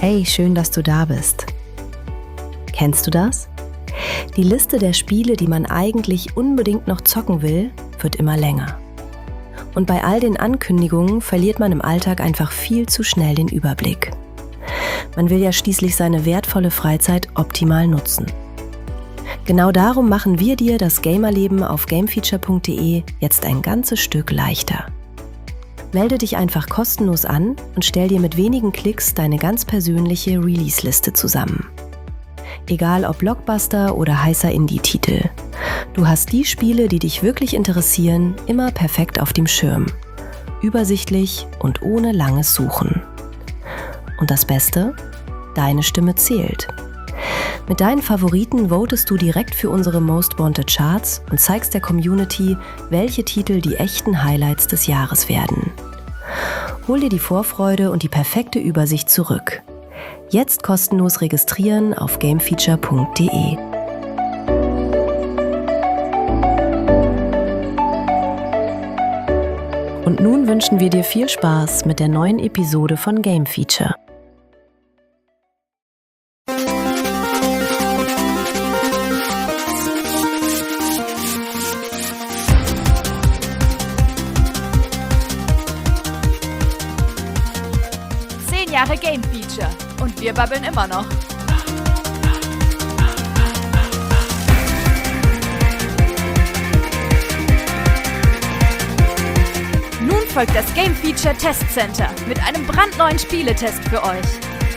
Hey, schön, dass du da bist. Kennst du das? Die Liste der Spiele, die man eigentlich unbedingt noch zocken will, wird immer länger. Und bei all den Ankündigungen verliert man im Alltag einfach viel zu schnell den Überblick. Man will ja schließlich seine wertvolle Freizeit optimal nutzen. Genau darum machen wir dir das Gamerleben auf gamefeature.de jetzt ein ganzes Stück leichter. Melde dich einfach kostenlos an und stell dir mit wenigen Klicks deine ganz persönliche Release-Liste zusammen. Egal ob Blockbuster oder heißer Indie-Titel. Du hast die Spiele, die dich wirklich interessieren, immer perfekt auf dem Schirm. Übersichtlich und ohne langes Suchen. Und das Beste? Deine Stimme zählt. Mit deinen Favoriten votest du direkt für unsere Most Wanted Charts und zeigst der Community, welche Titel die echten Highlights des Jahres werden. Hol dir die Vorfreude und die perfekte Übersicht zurück. Jetzt kostenlos registrieren auf gamefeature.de. Und nun wünschen wir dir viel Spaß mit der neuen Episode von Game Feature. Jahre Game Feature und wir babbeln immer noch. Nun folgt das Game Feature Test Center mit einem brandneuen Spieletest für euch.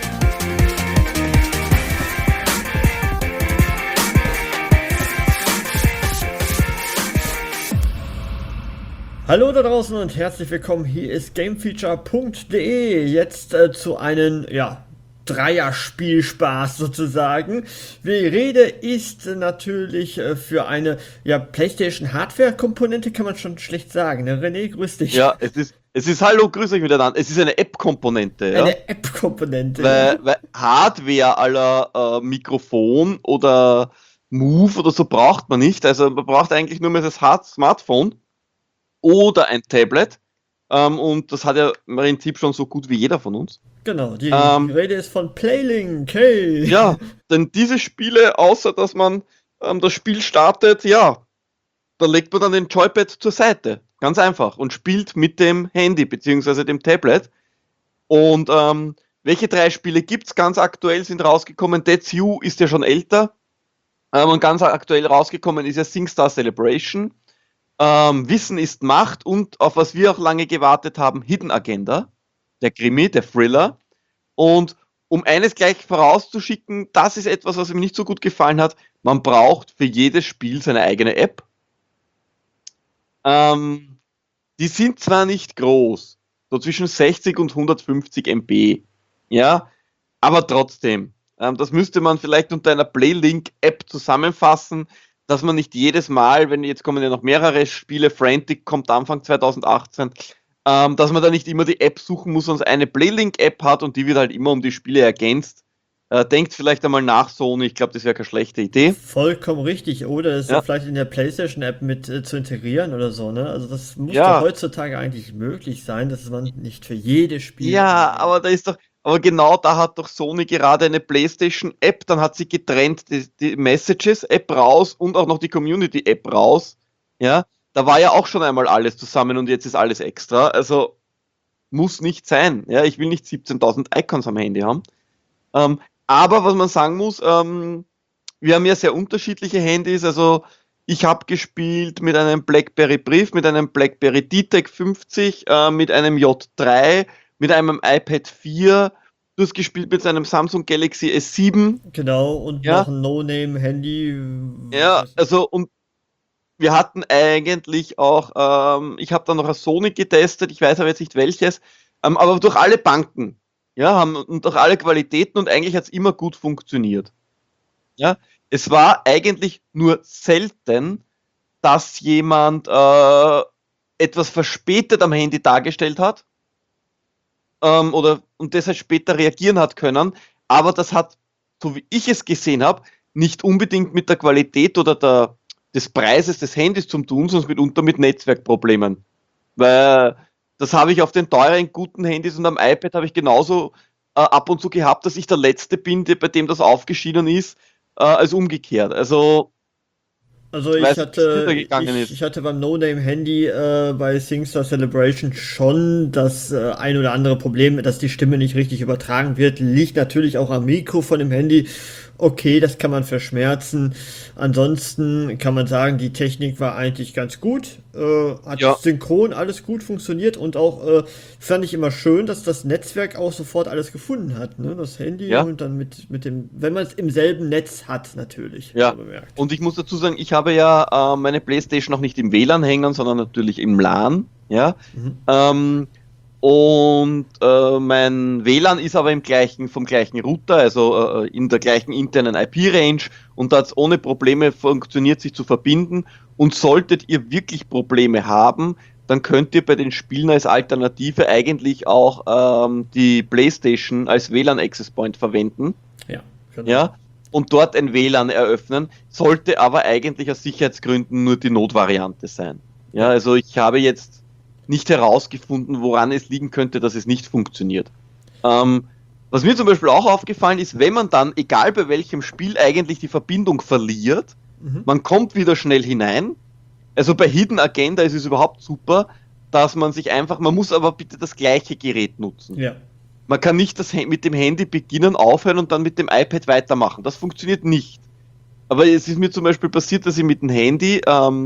Hallo da draußen und herzlich willkommen, hier ist gamefeature.de, jetzt zu einem, Dreier-Spielspaß sozusagen. Die Rede ist natürlich für eine, PlayStation-Hardware-Komponente, kann man schon schlecht sagen, ne? René, grüß dich. Ja, es ist hallo, grüß euch miteinander, es ist eine App-Komponente. Ja? Eine App-Komponente. Weil Hardware aller Mikrofon oder Move oder so braucht man nicht, also man braucht eigentlich nur mehr das Smartphone oder ein Tablet. Und das hat ja im Prinzip schon so gut wie jeder von uns. Genau, die Rede ist von Playlink, hey! Ja, denn diese Spiele, außer dass man das Spiel startet, da legt man dann den Joypad zur Seite. Ganz einfach. Und spielt mit dem Handy bzw. dem Tablet. Und welche 3 Spiele gibt's? Ganz aktuell sind rausgekommen. That's You ist ja schon älter. Und ganz aktuell rausgekommen ist ja SingStar Celebration. Wissen ist Macht und auf was wir auch lange gewartet haben, Hidden Agenda, der Krimi, der Thriller. Und um eines gleich vorauszuschicken, das ist etwas, was mir nicht so gut gefallen hat, man braucht für jedes Spiel seine eigene App. Die sind zwar nicht groß, so zwischen 60 und 150 MB, ja, aber trotzdem, das müsste man vielleicht unter einer Playlink-App zusammenfassen, dass man nicht jedes Mal, wenn jetzt kommen ja noch mehrere Spiele, Frantic kommt Anfang 2018, dass man da nicht immer die App suchen muss, sondern eine Playlink-App hat und die wird halt immer um die Spiele ergänzt. Denkt vielleicht einmal nach, Sony, ich glaube, das wäre keine schlechte Idee. Vollkommen richtig, oder das vielleicht in der PlayStation-App mit zu integrieren oder so, ne? Also das muss doch heutzutage eigentlich möglich sein, dass man nicht für jedes Spiel... Ja, aber aber genau da hat doch Sony gerade eine PlayStation-App, dann hat sie getrennt die Messages-App raus und auch noch die Community-App raus. Ja, da war ja auch schon einmal alles zusammen und jetzt ist alles extra. Also muss nicht sein. Ja, ich will nicht 17.000 Icons am Handy haben. Aber was man sagen muss, wir haben ja sehr unterschiedliche Handys. Also ich habe gespielt mit einem BlackBerry Brief, mit einem BlackBerry D-Tech 50, mit einem J3, mit einem iPad 4, du hast gespielt mit einem Samsung Galaxy S7. Genau, und noch ein No-Name-Handy. Ja, also und wir hatten eigentlich auch, ich habe dann noch ein Sony getestet, ich weiß aber jetzt nicht welches, aber durch alle Banken, und durch alle Qualitäten und eigentlich hat es immer gut funktioniert. Ja, es war eigentlich nur selten, dass jemand etwas verspätet am Handy dargestellt hat. Und deshalb später reagieren hat können, aber das hat, so wie ich es gesehen habe, nicht unbedingt mit der Qualität oder des Preises des Handys zu tun, sondern mitunter mit Netzwerkproblemen. Weil das habe ich auf den teuren, guten Handys und am iPad habe ich genauso ab und zu gehabt, dass ich der Letzte bin, bei dem das aufgeschieden ist, als umgekehrt. Also ich hatte beim No-Name-Handy bei SingStar Celebration schon das ein oder andere Problem, dass die Stimme nicht richtig übertragen wird. Liegt natürlich auch am Mikro von dem Handy. Okay, das kann man verschmerzen. Ansonsten kann man sagen, die Technik war eigentlich ganz gut. Hat synchron alles gut funktioniert und auch fand ich immer schön, dass das Netzwerk auch sofort alles gefunden hat. Ne? Das Handy und dann mit dem, wenn man es im selben Netz hat, natürlich. Ja, und ich muss dazu sagen, ich habe ja meine PlayStation noch nicht im WLAN hängen, sondern natürlich im LAN. Ja. Und mein WLAN ist aber vom gleichen Router, also in der gleichen internen IP-Range, und da hat es ohne Probleme funktioniert, sich zu verbinden. Und solltet ihr wirklich Probleme haben, dann könnt ihr bei den Spielen als Alternative eigentlich auch die PlayStation als WLAN-Access Point verwenden. Ja, genau. Ja, und dort ein WLAN eröffnen, sollte aber eigentlich aus Sicherheitsgründen nur die Notvariante sein. Ja, also ich habe jetzt nicht herausgefunden, woran es liegen könnte, dass es nicht funktioniert. Was mir zum Beispiel auch aufgefallen ist, wenn man dann, egal bei welchem Spiel, eigentlich die Verbindung verliert, man kommt wieder schnell hinein. Also bei Hidden Agenda ist es überhaupt super, dass man muss aber bitte das gleiche Gerät nutzen. Ja. Man kann nicht mit dem Handy beginnen, aufhören und dann mit dem iPad weitermachen. Das funktioniert nicht. Aber es ist mir zum Beispiel passiert, dass ich mit dem Handy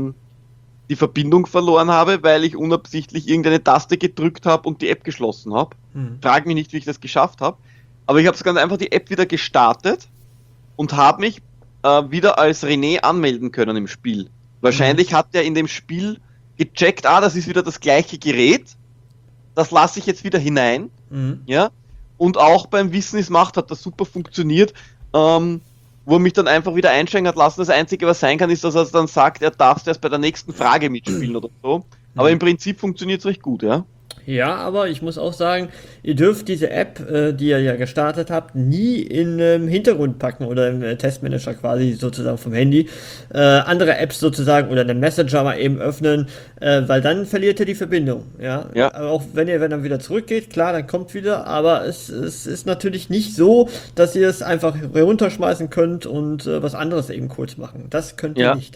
die Verbindung verloren habe, weil ich unabsichtlich irgendeine Taste gedrückt habe und die App geschlossen habe. Frag mich nicht, wie ich das geschafft habe. Aber ich habe ganz einfach die App wieder gestartet und habe mich wieder als René anmelden können im Spiel. Wahrscheinlich hat er in dem Spiel gecheckt, das ist wieder das gleiche Gerät, das lasse ich jetzt wieder hinein. Ja? Und auch beim Wissen ist Macht hat das super funktioniert, wo er mich dann einfach wieder einsteigen hat lassen. Das Einzige, was sein kann, ist, dass er dann sagt, er darf erst bei der nächsten Frage mitspielen oder so. Aber im Prinzip funktioniert es recht gut, ja. Ja, aber ich muss auch sagen, ihr dürft diese App, die ihr ja gestartet habt, nie in Hintergrund packen oder im Testmanager quasi sozusagen vom Handy. Andere Apps sozusagen oder einen Messenger mal eben öffnen, weil dann verliert ihr die Verbindung. Ja? Aber auch wenn dann wieder zurückgeht, klar, dann kommt wieder, aber es ist natürlich nicht so, dass ihr es einfach runterschmeißen könnt und was anderes eben kurz machen. Das könnt ihr nicht.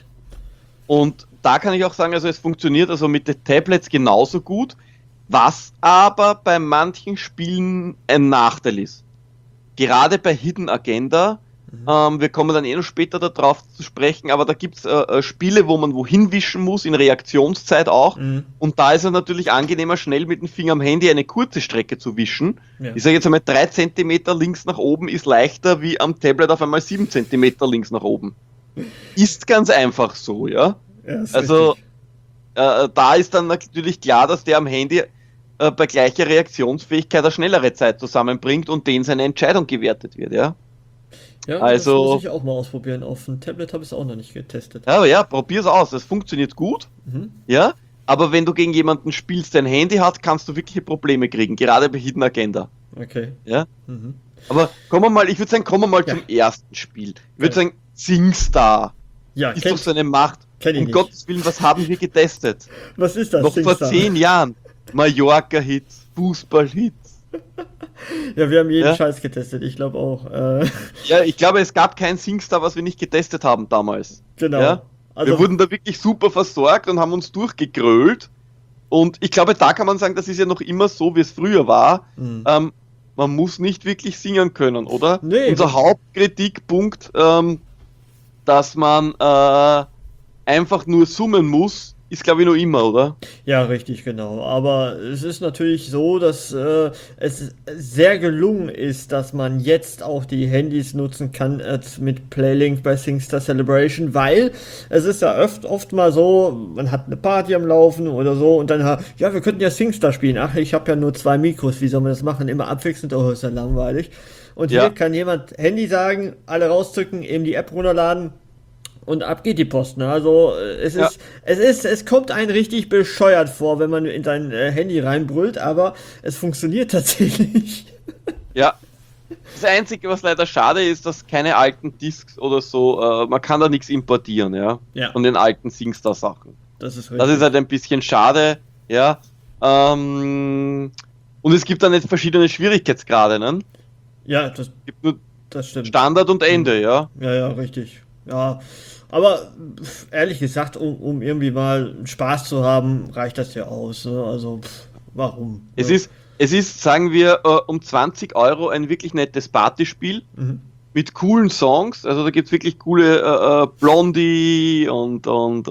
Und da kann ich auch sagen, also es funktioniert also mit den Tablets genauso gut. Was aber bei manchen Spielen ein Nachteil ist. Gerade bei Hidden Agenda, wir kommen dann noch später darauf zu sprechen, aber da gibt es Spiele, wo man wohin wischen muss, in Reaktionszeit auch. Und da ist es natürlich angenehmer, schnell mit dem Finger am Handy eine kurze Strecke zu wischen. Ja. Ich sage jetzt einmal, 3 cm links nach oben ist leichter, wie am Tablet auf einmal 7 cm links nach oben. Ist ganz einfach so, ja. Also da ist dann natürlich klar, dass der am Handy bei gleicher Reaktionsfähigkeit eine schnellere Zeit zusammenbringt und denen seine Entscheidung gewertet wird, ja. Ja, also, das muss ich auch mal ausprobieren. Auf dem Tablet habe ich es auch noch nicht getestet. Ja, probier es aus. Das funktioniert gut, ja. Aber wenn du gegen jemanden spielst, der ein Handy hat, kannst du wirkliche Probleme kriegen, gerade bei Hidden Agenda. Okay. Ja. Aber kommen wir mal zum ersten Spiel. Ich würde sagen, SingStar. Ja, ist doch so eine Macht. Um Gottes Willen, was haben wir getestet? Was ist das? Noch SingStar? Vor 10 Jahren. Mallorca-Hits, Fußball-Hits. Ja, wir haben jeden Scheiß getestet, ich glaube auch. Ja, ich glaube, es gab kein SingStar, was wir nicht getestet haben damals. Genau. Ja? Also, wir wurden da wirklich super versorgt und haben uns durchgegrölt. Und ich glaube, da kann man sagen, das ist ja noch immer so, wie es früher war. Man muss nicht wirklich singen können, oder? Nee. Unser Hauptkritikpunkt, dass man einfach nur summen muss, ist, glaube ich, noch immer, oder? Ja, richtig, genau. Aber es ist natürlich so, dass es sehr gelungen ist, dass man jetzt auch die Handys nutzen kann mit Playlink bei SingStar Celebration, weil es ist ja oft mal so, man hat eine Party am Laufen oder so und dann, ja, wir könnten ja SingStar spielen. Ach, ich habe ja nur 2 Mikros, wie soll man das machen? Immer abwechselnd, oh, ist ja langweilig. Und hier kann jemand Handy sagen, alle rauszücken, eben die App runterladen, und ab geht die Post, ne? Also es kommt einem richtig bescheuert vor, wenn man in sein Handy reinbrüllt, aber es funktioniert tatsächlich. Ja. Das Einzige, was leider schade ist, dass keine alten Discs oder so, man kann da nichts importieren, ja. Von den alten SingStar-Sachen. Das ist richtig. Das ist halt ein bisschen schade, ja. Und es gibt dann jetzt verschiedene Schwierigkeitsgrade, ne? Ja, Gibt nur das stimmt. Standard und Ende, ja. Ja, richtig. Ja, aber ehrlich gesagt, um irgendwie mal Spaß zu haben, reicht das ja aus. Ne? Also, warum? Es Ja. ist, sagen wir, um 20 Euro ein wirklich nettes Partyspiel Mhm. mit coolen Songs. Also da gibt es wirklich coole Blondie und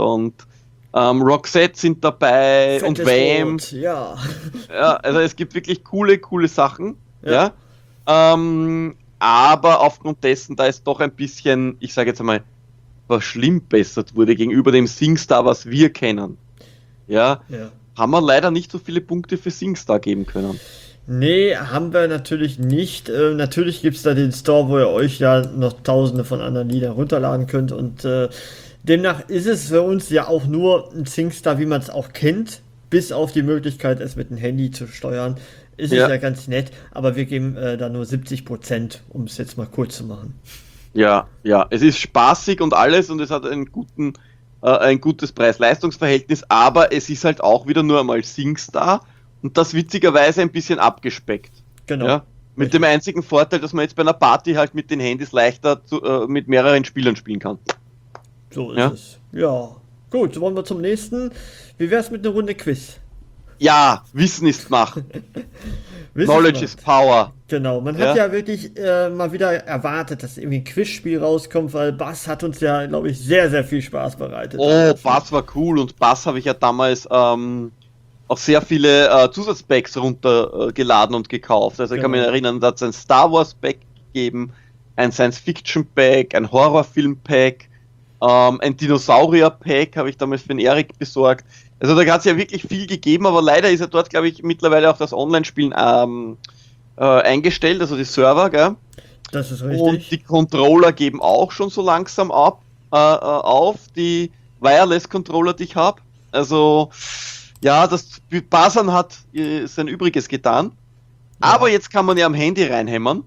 Roxette sind dabei und Fettes Wham. Brot, ja. Ja, also es gibt wirklich coole Sachen. Ja. Ja. Aber aufgrund dessen, da es doch ein bisschen, ich sage jetzt einmal, verschlimmbessert wurde gegenüber dem SingStar, was wir kennen. Ja, Ja. haben wir leider nicht so viele Punkte für SingStar geben können. Nee, haben wir natürlich nicht. Natürlich gibt es da den Store, wo ihr euch ja noch tausende von anderen Liedern runterladen könnt. Und demnach ist es für uns ja auch nur ein SingStar, wie man es auch kennt, bis auf die Möglichkeit, es mit dem Handy zu steuern. Ist es Ja. ja ganz nett, aber wir geben da nur 70%, um es jetzt mal kurz zu machen. Ja, es ist spaßig und alles und es hat ein gutes Preis-Leistungs-Verhältnis, aber es ist halt auch wieder nur einmal SingStar und das witzigerweise ein bisschen abgespeckt. Genau. Ja? Mit dem einzigen Vorteil, dass man jetzt bei einer Party halt mit den Handys leichter mit mehreren Spielern spielen kann. So ist Ja. es. Ja. Gut, wollen wir zum nächsten. Wie wär's mit einer Runde Quiz? Ja, Wissen ist Macht. Wissenschaft. Knowledge is Power. Genau, man hat Ja. ja wirklich mal wieder erwartet, dass irgendwie ein Quizspiel rauskommt, weil Bass hat uns ja, glaube ich, sehr, sehr viel Spaß bereitet. Oh, Bass war cool und Bass habe ich ja damals auch sehr viele Zusatzpacks runtergeladen und gekauft. Also ich kann mich Genau. erinnern, da hat es ein Star Wars Pack gegeben, ein Science Fiction Pack, ein Horrorfilm Pack, ein Dinosaurier Pack habe ich damals für den Erik besorgt. Also da hat es ja wirklich viel gegeben, aber leider ist ja dort, glaube ich, mittlerweile auch das Online-Spielen eingestellt, also die Server, gell? Das ist Und richtig. die Controller geben auch schon so langsam auf, die Wireless-Controller, die ich habe. Also, ja, das Basan hat sein Übriges getan. Aber jetzt kann man ja am Handy reinhämmern.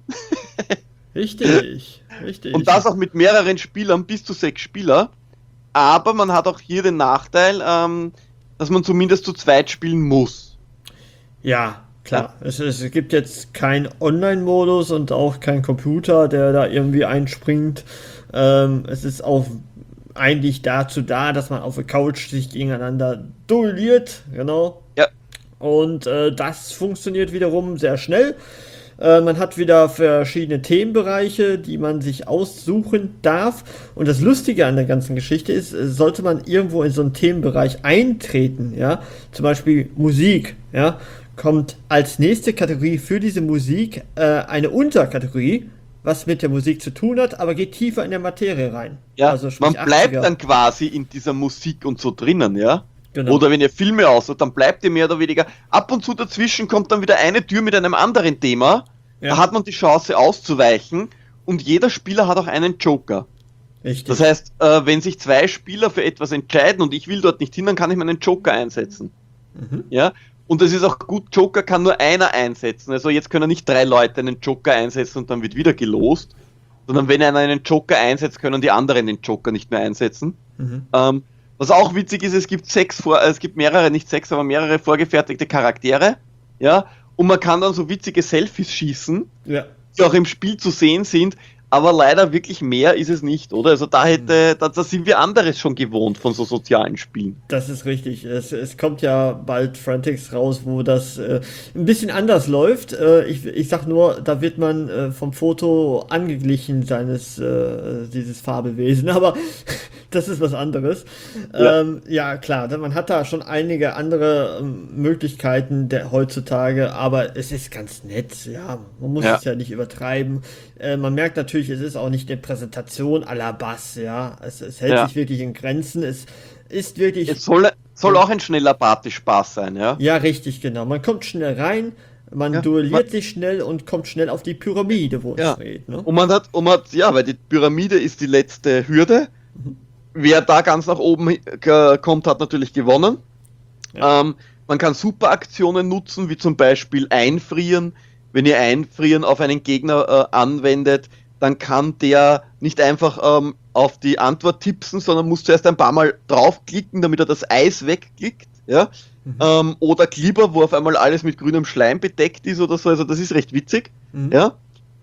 Richtig, richtig. Und das auch mit mehreren Spielern, bis zu 6 Spieler. Aber man hat auch hier den Nachteil, dass man zumindest zu zweit spielen muss. Ja, klar. Es gibt jetzt keinen Online-Modus und auch keinen Computer, der da irgendwie einspringt. Es ist auch eigentlich dazu da, dass man auf der Couch sich gegeneinander duelliert. Genau. Ja. Und das funktioniert wiederum sehr schnell. Man hat wieder verschiedene Themenbereiche, die man sich aussuchen darf. Und das Lustige an der ganzen Geschichte ist, sollte man irgendwo in so einen Themenbereich eintreten, ja, zum Beispiel Musik, ja, kommt als nächste Kategorie für diese Musik eine Unterkategorie, was mit der Musik zu tun hat, aber geht tiefer in der Materie rein. Ja, Also sprich man bleibt 80er. dann quasi in dieser Musik und so drinnen, ja. Genau. Oder wenn ihr Filme aussucht, dann bleibt ihr mehr oder weniger. Ab und zu dazwischen kommt dann wieder eine Tür mit einem anderen Thema. Ja. Da hat man die Chance auszuweichen und jeder Spieler hat auch einen Joker. Richtig. Das heißt, wenn sich 2 Spieler für etwas entscheiden und ich will dort nicht hin, dann kann ich meinen Joker einsetzen. Mhm. Ja. Und das ist auch gut, Joker kann nur einer einsetzen. Also jetzt können nicht 3 Leute einen Joker einsetzen und dann wird wieder gelost. Sondern wenn einer einen Joker einsetzt, können die anderen den Joker nicht mehr einsetzen. Mhm. Was auch witzig ist, es gibt mehrere, nicht 6, aber mehrere vorgefertigte Charaktere, ja, und man kann dann so witzige Selfies schießen, Ja. die auch im Spiel zu sehen sind, aber leider wirklich mehr ist es nicht, oder? Also da sind wir anderes schon gewohnt von so sozialen Spielen. Das ist richtig. Es kommt ja bald Frantics raus, wo das ein bisschen anders läuft. Ich sag nur, da wird man vom Foto angeglichen dieses Fabelwesen, aber das ist was anderes. Ja. Ja, klar, man hat da schon einige andere Möglichkeiten heutzutage, aber es ist ganz nett. Ja, man muss Ja. es ja nicht übertreiben. Man merkt natürlich, es ist auch nicht eine Präsentation à la Bass, ja. Es hält Ja. sich wirklich in Grenzen. Es ist wirklich. Es soll auch ein schneller Partyspaß sein, ja? Ja, richtig, genau. Man kommt schnell rein, man Ja, duelliert sich schnell und kommt schnell auf die Pyramide, wo Ja. es geht. Ne? Und man hat, ja, weil die Pyramide ist die letzte Hürde. Wer da ganz nach oben kommt, hat natürlich gewonnen. Ja. Man kann Superaktionen nutzen, wie zum Beispiel Einfrieren. Wenn ihr Einfrieren auf einen Gegner anwendet, dann kann der nicht einfach auf die Antwort tippsen, sondern muss zuerst ein paar Mal draufklicken, damit er das Eis wegklickt. Ja? Oder Glibber, wo auf einmal alles mit grünem Schleim bedeckt ist oder so. Also das ist recht witzig. Mhm. Ja?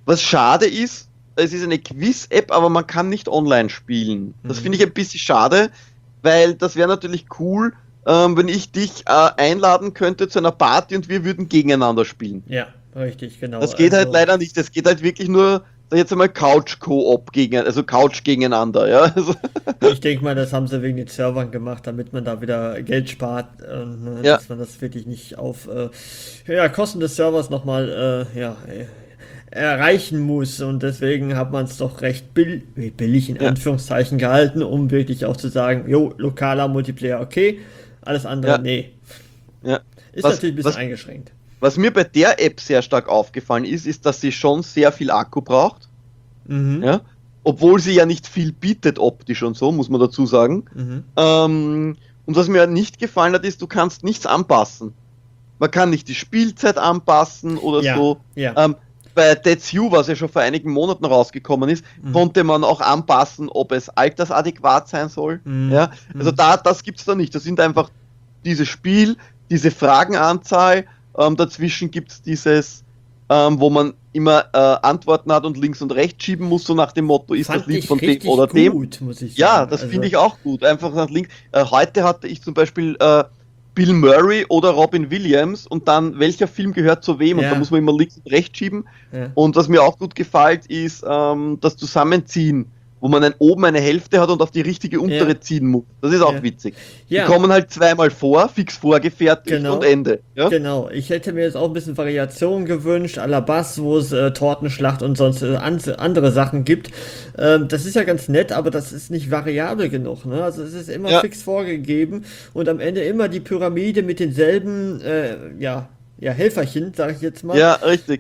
Was schade ist, es ist eine Quiz-App, aber man kann nicht online spielen. Das finde ich ein bisschen schade, weil das wäre natürlich cool, wenn ich dich einladen könnte zu einer Party und wir würden gegeneinander spielen. Ja, richtig, genau. Das geht halt leider nicht. Das geht halt wirklich nur, sag jetzt einmal, Couch-Koop also Couch gegeneinander. Ja? Ich denke mal, das haben sie wegen den Servern gemacht, damit man da wieder Geld spart, dass man das wirklich nicht auf Kosten des Servers nochmal erreichen muss, und deswegen hat man es doch recht billig in Anführungszeichen gehalten, um wirklich auch zu sagen, jo, lokaler Multiplayer, okay, alles andere, nee. Ja. Ist natürlich ein bisschen eingeschränkt. Was mir bei der App sehr stark aufgefallen ist, dass sie schon sehr viel Akku braucht, ja? Obwohl sie ja nicht viel bietet optisch und so, muss man dazu sagen. Und was mir nicht gefallen hat, ist, du kannst nichts anpassen. Man kann nicht die Spielzeit anpassen oder so. Ja. Bei That's You, was ja schon vor einigen Monaten rausgekommen ist, konnte man auch anpassen, ob es altersadäquat sein soll. Ja? Also das gibt's da nicht. Das sind einfach dieses Spiel, diese Fragenanzahl, dazwischen gibt's dieses, wo man immer Antworten hat und links und rechts schieben muss, so nach dem Motto, ist das Lied von dem oder dem. Muss ich sagen. Ja, das finde ich auch gut. Einfach nach links. Heute hatte ich zum Beispiel Bill Murray oder Robin Williams und dann, welcher Film gehört zu wem, und da muss man immer links und rechts schieben. Ja. Und was mir auch gut gefällt, ist das Zusammenziehen, wo man oben eine Hälfte hat und auf die richtige untere ziehen muss. Das ist auch witzig. Ja. Die kommen halt zweimal vor, fix vorgefertigt und Ende. Ja? Genau, ich hätte mir jetzt auch ein bisschen Variation gewünscht, à la Bass, wo es Tortenschlacht und sonst andere Sachen gibt. Das ist ja ganz nett, aber das ist nicht variabel genug. Ne? Also es ist immer fix vorgegeben und am Ende immer die Pyramide mit denselben Helferchen, sage ich jetzt mal. Ja, richtig.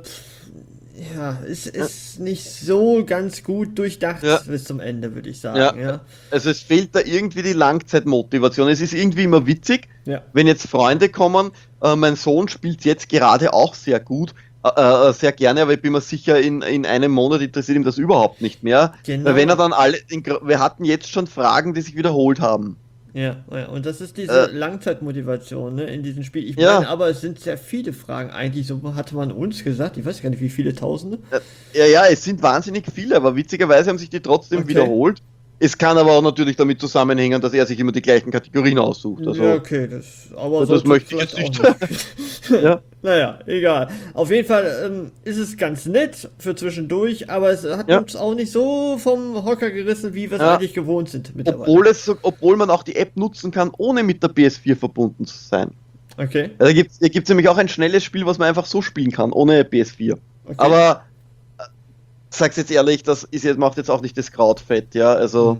Es ist nicht so ganz gut durchdacht bis zum Ende, würde ich sagen. Ja. Also es fehlt da irgendwie die Langzeitmotivation. Es ist irgendwie immer witzig, wenn jetzt Freunde kommen. Mein Sohn spielt jetzt gerade auch sehr gut, sehr gerne, aber ich bin mir sicher, in einem Monat interessiert ihm das überhaupt nicht mehr. Genau. Weil wenn er dann wir hatten jetzt schon Fragen, die sich wiederholt haben. Ja, und das ist diese Langzeitmotivation, ne, in diesem Spiel. Ich meine, aber es sind sehr viele Fragen eigentlich, so hatte man uns gesagt, ich weiß gar nicht, wie viele Tausende. Ja, es sind wahnsinnig viele, aber witzigerweise haben sich die trotzdem wiederholt. Es kann aber auch natürlich damit zusammenhängen, dass er sich immer die gleichen Kategorien aussucht. Also, ja, okay, das möchte ich jetzt nicht. Naja, egal. Auf jeden Fall ist es ganz nett für zwischendurch, aber es hat uns auch nicht so vom Hocker gerissen, wie wir es eigentlich gewohnt sind mittlerweile. Obwohl man auch die App nutzen kann, ohne mit der PS4 verbunden zu sein. Okay. Da gibt's nämlich auch ein schnelles Spiel, was man einfach so spielen kann, ohne PS4. Okay. Aber sag's jetzt ehrlich, macht jetzt auch nicht das Kraut fett, ja, also.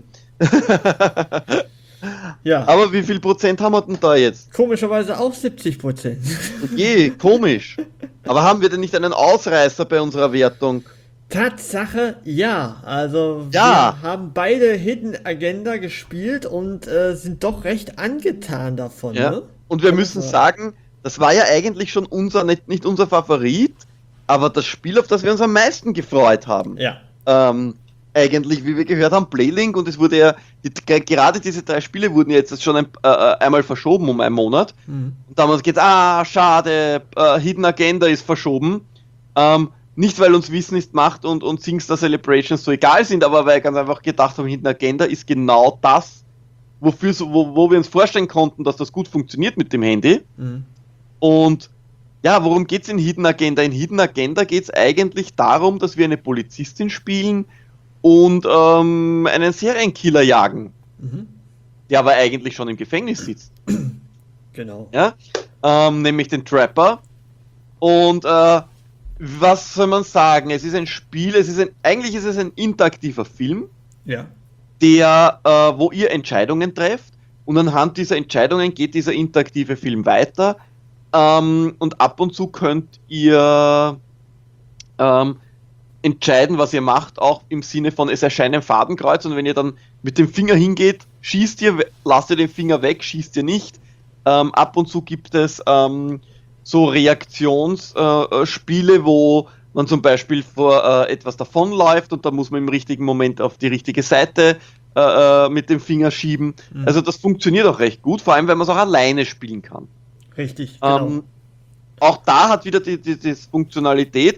Ja. Aber wie viel Prozent haben wir denn da jetzt? Komischerweise auch 70%. Okay, komisch. Aber haben wir denn nicht einen Ausreißer bei unserer Wertung? Tatsache, ja. Also wir haben beide Hidden Agenda gespielt und sind doch recht angetan davon. Ja. Ne? Und wir müssen sagen, das war ja eigentlich schon nicht unser Favorit, aber das Spiel, auf das wir uns am meisten gefreut haben. Ja. Eigentlich, wie wir gehört haben, Playlink, und es wurde gerade diese 3 Spiele wurden jetzt schon einmal verschoben um einen Monat. Und damals geht's, schade, Hidden Agenda ist verschoben. Nicht, weil uns Wissen ist Macht und Singstar Celebrations so egal sind, aber weil wir ganz einfach gedacht haben, Hidden Agenda ist genau das, wo wir uns vorstellen konnten, dass das gut funktioniert mit dem Handy. Und ja, worum geht's in Hidden Agenda? In Hidden Agenda geht's eigentlich darum, dass wir eine Polizistin spielen und einen Serienkiller jagen, der aber eigentlich schon im Gefängnis sitzt. Genau. Ja? Nämlich den Trapper. Und was soll man sagen? Es ist ein Spiel, eigentlich ist es ein interaktiver Film, der, wo ihr Entscheidungen trefft, und anhand dieser Entscheidungen geht dieser interaktive Film weiter. Und ab und zu könnt ihr entscheiden, was ihr macht, auch im Sinne von, es erscheint ein Fadenkreuz, und wenn ihr dann mit dem Finger hingeht, schießt ihr, lasst ihr den Finger weg, schießt ihr nicht. Ab und zu gibt es so Reaktionsspiele, wo man zum Beispiel vor etwas davonläuft und da muss man im richtigen Moment auf die richtige Seite mit dem Finger schieben. Also das funktioniert auch recht gut, vor allem wenn man es auch alleine spielen kann. Richtig, genau. Auch da hat wieder die Funktionalität,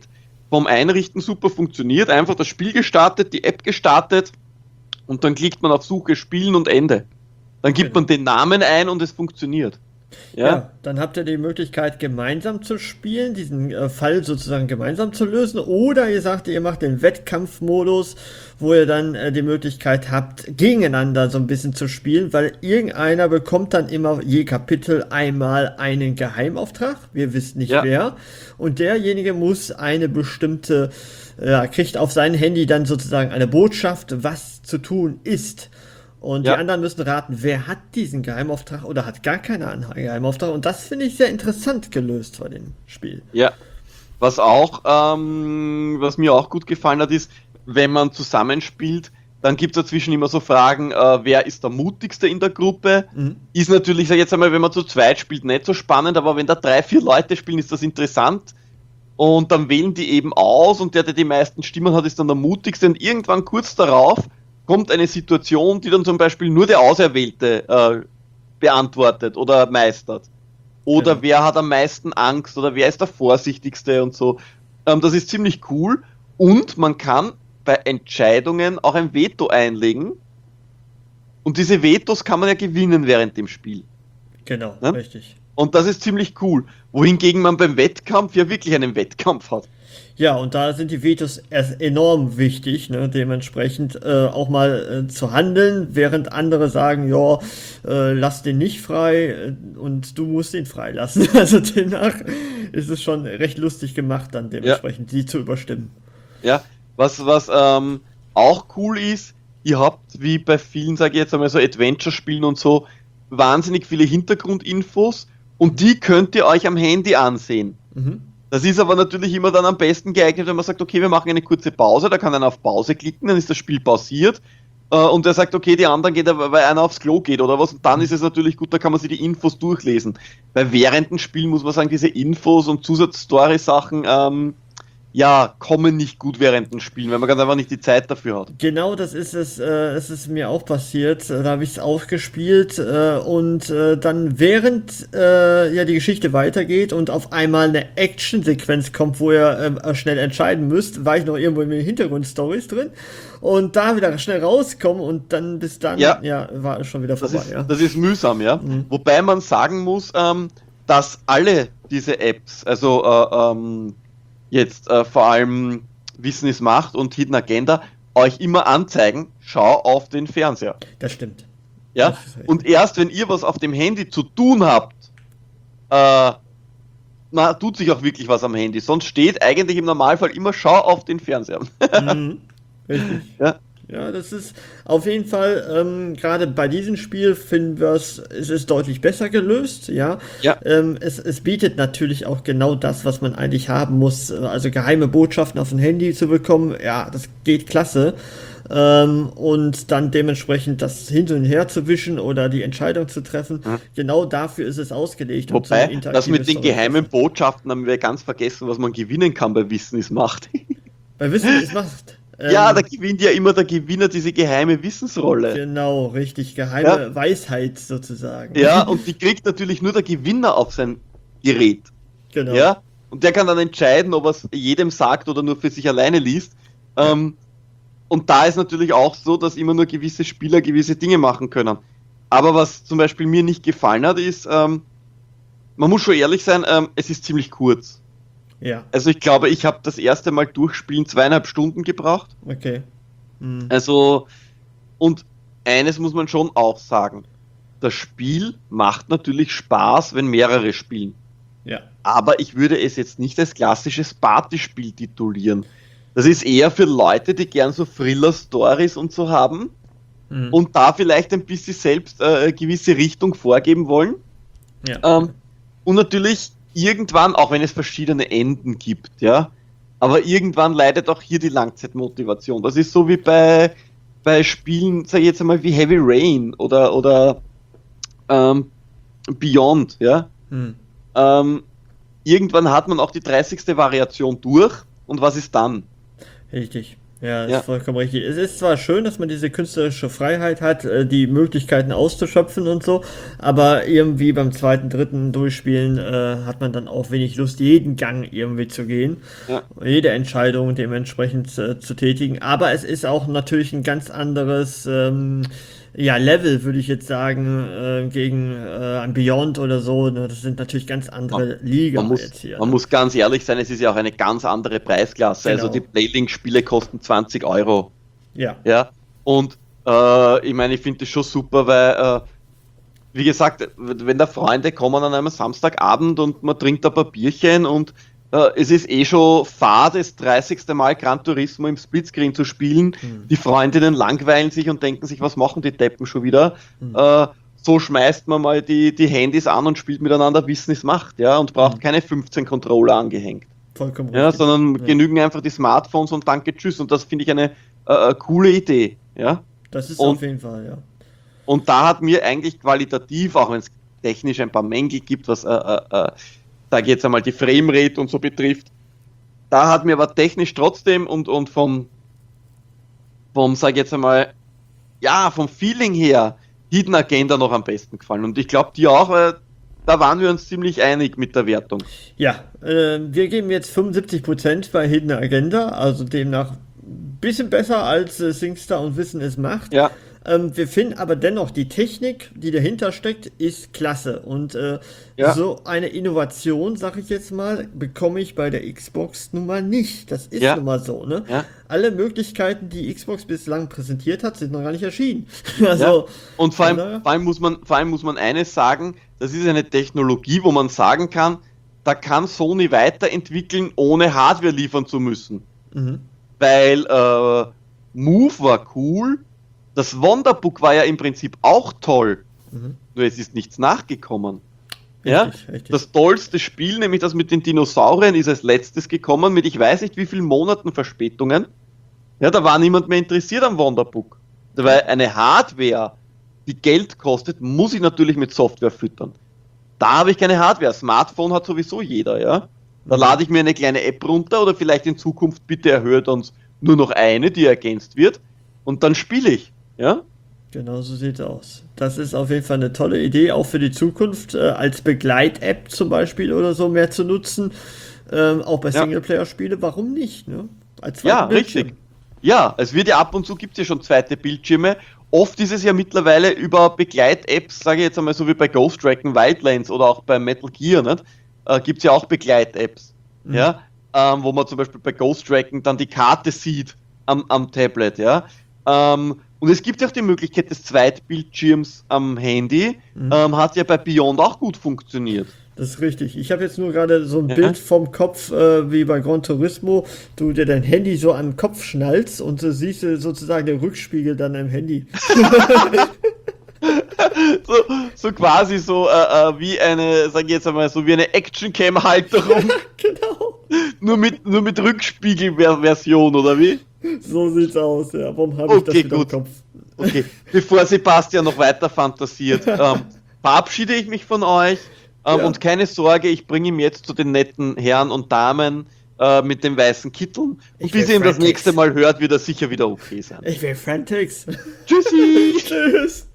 vom Einrichten super funktioniert. Einfach das Spiel gestartet, die App gestartet und dann klickt man auf Suche, Spielen und Ende. Dann gibt man den Namen ein und es funktioniert. Ja, dann habt ihr die Möglichkeit, gemeinsam zu spielen, diesen Fall sozusagen gemeinsam zu lösen. Oder ihr sagt, ihr macht den Wettkampfmodus, wo ihr dann die Möglichkeit habt, gegeneinander so ein bisschen zu spielen, weil irgendeiner bekommt dann immer je Kapitel einmal einen Geheimauftrag. Wir wissen nicht wer. Und derjenige muss eine bestimmte, kriegt auf sein Handy dann sozusagen eine Botschaft, was zu tun ist. Und die anderen müssen raten, wer hat diesen Geheimauftrag oder hat gar keinen Geheimauftrag. Und das finde ich sehr interessant gelöst bei dem Spiel. Ja, was mir auch gut gefallen hat, ist, wenn man zusammenspielt, dann gibt es dazwischen immer so Fragen, wer ist der mutigste in der Gruppe? Ist natürlich, sag ich jetzt einmal, wenn man zu zweit spielt, nicht so spannend, aber wenn da 3-4 Leute spielen, ist das interessant. Und dann wählen die eben aus und der die meisten Stimmen hat, ist dann der mutigste. Und irgendwann kurz darauf kommt eine Situation, die dann zum Beispiel nur der Auserwählte beantwortet oder meistert. Oder wer hat am meisten Angst oder wer ist der Vorsichtigste und so. Das ist ziemlich cool. Und man kann bei Entscheidungen auch ein Veto einlegen. Und diese Vetos kann man ja gewinnen während dem Spiel. Genau, richtig. Und das ist ziemlich cool. Wohingegen man beim Wettkampf ja wirklich einen Wettkampf hat. Ja, und da sind die Vetos enorm wichtig, ne? Dementsprechend auch mal zu handeln, während andere sagen, lass den nicht frei und du musst ihn freilassen. Also demnach ist es schon recht lustig gemacht, dann dementsprechend die zu überstimmen. Ja, was auch cool ist, ihr habt wie bei vielen, sage ich jetzt einmal so Adventure-Spielen und so, wahnsinnig viele Hintergrundinfos und die könnt ihr euch am Handy ansehen. Das ist aber natürlich immer dann am besten geeignet, wenn man sagt, okay, wir machen eine kurze Pause, da kann einer auf Pause klicken, dann ist das Spiel pausiert und der sagt, okay, die anderen geht, weil einer aufs Klo geht oder was, und dann ist es natürlich gut, da kann man sich die Infos durchlesen. Weil während dem Spiel muss man sagen, diese Infos und Zusatzstory-Sachen, kommen nicht gut während dem Spielen, weil man ganz einfach nicht die Zeit dafür hat. Genau, das ist es. Es ist mir auch passiert. Da habe ich es auch gespielt und dann während die Geschichte weitergeht und auf einmal eine Action-Sequenz kommt, wo ihr schnell entscheiden müsst, war ich noch irgendwo in den Hintergrundstories drin und da wieder schnell rauskommen und dann bis dann war es schon wieder vorbei. Das ist mühsam, ja. Wobei man sagen muss, dass alle diese Apps, also jetzt vor allem Wissen ist Macht und Hidden Agenda, euch immer anzeigen, schau auf den Fernseher. Das stimmt. Ja, und erst wenn ihr was auf dem Handy zu tun habt, tut sich auch wirklich was am Handy. Sonst steht eigentlich im Normalfall immer, schau auf den Fernseher. Richtig. Ja, das ist auf jeden Fall, gerade bei diesem Spiel finden wir es ist deutlich besser gelöst, es bietet natürlich auch genau das, was man eigentlich haben muss, also geheime Botschaften auf dem Handy zu bekommen, das geht klasse, und dann dementsprechend das hin und her zu wischen oder die Entscheidung zu treffen, genau dafür ist es ausgelegt. Wobei, das mit den geheimen Botschaften haben wir ganz vergessen, was man gewinnen kann bei Wissen ist Macht. Bei Wissen ist Macht? Da gewinnt ja immer der Gewinner diese geheime Wissensrolle. Genau, richtig, geheime Weisheit sozusagen. Ja, und die kriegt natürlich nur der Gewinner auf sein Gerät. Genau. Ja, und der kann dann entscheiden, ob er es jedem sagt oder nur für sich alleine liest. Und da ist natürlich auch so, dass immer nur gewisse Spieler gewisse Dinge machen können. Aber was zum Beispiel mir nicht gefallen hat, ist, man muss schon ehrlich sein, es ist ziemlich kurz. Ja. Also ich glaube, ich habe das erste Mal durchspielen 2,5 Stunden gebraucht. Okay. Also, und eines muss man schon auch sagen. Das Spiel macht natürlich Spaß, wenn mehrere spielen. Ja. Aber ich würde es jetzt nicht als klassisches Partyspiel titulieren. Das ist eher für Leute, die gern so Thriller-Stories und so haben und da vielleicht ein bisschen selbst gewisse Richtung vorgeben wollen. Ja. Und natürlich irgendwann, auch wenn es verschiedene Enden gibt, aber irgendwann leidet auch hier die Langzeitmotivation. Das ist so wie bei Spielen, sag ich jetzt einmal, wie Heavy Rain oder Beyond, irgendwann hat man auch die 30. Variation durch und was ist dann? Richtig. Ja, ist Ja. vollkommen richtig. Es ist zwar schön, dass man diese künstlerische Freiheit hat, die Möglichkeiten auszuschöpfen und so, aber irgendwie beim zweiten, dritten Durchspielen hat man dann auch wenig Lust, jeden Gang irgendwie zu gehen, Ja. jede Entscheidung dementsprechend zu tätigen. Aber es ist auch natürlich ein ganz anderes ja, Level, würde ich jetzt sagen, gegen ein Beyond oder so. Ne? Das sind natürlich ganz andere Liga jetzt hier. Man Ne? muss ganz ehrlich sein, es ist ja auch eine ganz andere Preisklasse. Genau. Also die Playlink-Spiele kosten 20 Euro. Ja. Ja. Und ich meine, ich finde das schon super, weil, wie gesagt, wenn da Freunde kommen an einem Samstagabend und man trinkt ein paar Bierchen und es ist eh schon Fahrt, das 30. Mal Gran Turismo im Splitscreen zu spielen. Die Freundinnen langweilen sich und denken sich, was machen die Deppen schon wieder? So schmeißt man mal die Handys an und spielt miteinander Wissen ist Macht, ja, und braucht keine 15 Controller angehängt. Vollkommen Ja, richtig. sondern genügen einfach die Smartphones und danke, tschüss. Und das finde ich eine coole Idee, ja. Das ist und- auf jeden Fall, ja. Und da hat mir eigentlich qualitativ, auch wenn es technisch ein paar Mängel gibt, was, sage ich jetzt einmal, die Framerate und so betrifft, da hat mir aber technisch trotzdem und vom sage ich jetzt einmal, ja, vom Feeling her, Hidden Agenda noch am besten gefallen. Und ich glaube, die auch, weil da waren wir uns ziemlich einig mit der Wertung. Ja, wir geben jetzt 75% bei Hidden Agenda, also demnach ein bisschen besser als SingStar und Wissen es macht. Ja, Wir finden aber dennoch, die Technik, die dahinter steckt, ist klasse. Und Ja. so eine Innovation, sag ich jetzt mal, bekomme ich bei der Xbox nun mal nicht. Das ist Ja. nun mal so, ne? Ja. Alle Möglichkeiten, die Xbox bislang präsentiert hat, sind noch gar nicht erschienen. Also, ja. Und vor naja. allem muss man eines sagen, das ist eine Technologie, wo man sagen kann, da kann Sony weiterentwickeln, ohne Hardware liefern zu müssen. Mhm. Weil Move war cool, das Wonderbook war ja im Prinzip auch toll, nur es ist nichts nachgekommen. Richtig, Ja? richtig. Das tollste Spiel, nämlich das mit den Dinosauriern, ist als letztes gekommen mit ich weiß nicht wie vielen Monaten Verspätungen. Ja, da war niemand mehr interessiert am Wonderbook. Weil eine Hardware, die Geld kostet, muss ich natürlich mit Software füttern. Da habe ich keine Hardware. Smartphone hat sowieso jeder, ja. Da lade ich mir eine kleine App runter oder vielleicht in Zukunft bitte erhöht uns nur noch eine, die ergänzt wird und dann spiele ich, ja. Genau so sieht es aus. Das ist auf jeden Fall eine tolle Idee, auch für die Zukunft, als Begleit-App zum Beispiel oder so mehr zu nutzen. Auch bei Ja. Singleplayer-Spiele, warum nicht? Ne? Als Ja, zweiten Bildschirm. richtig. Ja, es wird ja ab und zu gibt es ja schon zweite Bildschirme. Oft ist es ja mittlerweile über Begleit-Apps, sage ich jetzt einmal so wie bei Ghost Recon Wildlands oder auch bei Metal Gear, nicht? Gibt es ja auch Begleit-Apps, ja? Wo man zum Beispiel bei Ghost Recon dann die Karte sieht am Tablet, ja. Und es gibt ja auch die Möglichkeit des Zweitbildschirms am Handy, hat ja bei Beyond auch gut funktioniert. Das ist richtig. Ich habe jetzt nur gerade so ein Ja. Bild vom Kopf, wie bei Gran Turismo, du dir dein Handy so an den Kopf schnallst und so siehst du sozusagen den Rückspiegel dann im Handy. So quasi so wie eine, sag ich jetzt einmal, so wie eine Action-Cam-Halterung, Genau. nur mit Rückspiegel-Version, oder wie? So sieht's aus, ja. Warum habe ich das Okay, wieder gut. im Kopf? Okay, bevor Sebastian noch weiter fantasiert, verabschiede ich mich von euch Ja. und keine Sorge, ich bringe ihn jetzt zu den netten Herren und Damen mit den weißen Kitteln. Ich Und bis will ihr ihn das Frantics. nächste Mal hört, wird er sicher wieder okay sein. Ich will Frantics. Tschüssi! Tschüss.